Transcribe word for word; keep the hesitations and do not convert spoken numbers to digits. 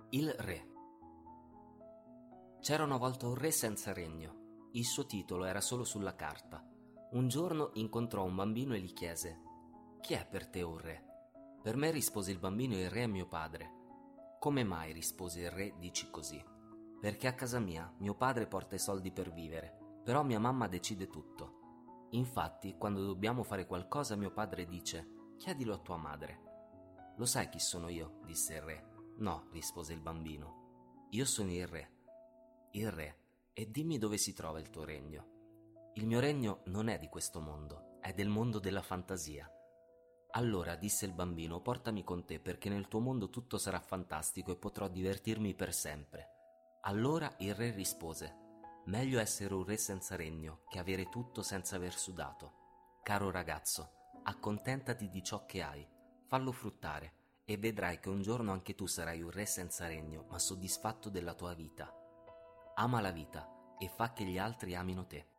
Il re. C'era una volta un re senza regno. Il suo titolo era solo sulla carta. Un giorno incontrò un bambino e gli chiese: «Chi è per te un re?» «Per me», rispose il bambino, «il re è mio padre». «Come mai?» rispose il re, «dici così?» «Perché a casa mia mio padre porta i soldi per vivere, però mia mamma decide tutto. Infatti, quando dobbiamo fare qualcosa mio padre dice: chiedilo a tua madre». «Lo sai chi sono io?» disse il re. «No», rispose il bambino. «Io sono il re». «Il re? E dimmi dove si trova il tuo regno». «Il mio regno non è di questo mondo, è del mondo della fantasia». «Allora», disse il bambino, «portami con te, perché nel tuo mondo tutto sarà fantastico e potrò divertirmi per sempre». Allora il re rispose: «Meglio essere un re senza regno che avere tutto senza aver sudato. Caro ragazzo, accontentati di ciò che hai, fallo fruttare, e vedrai che un giorno anche tu sarai un re senza regno, ma soddisfatto della tua vita. Ama la vita e fa che gli altri amino te».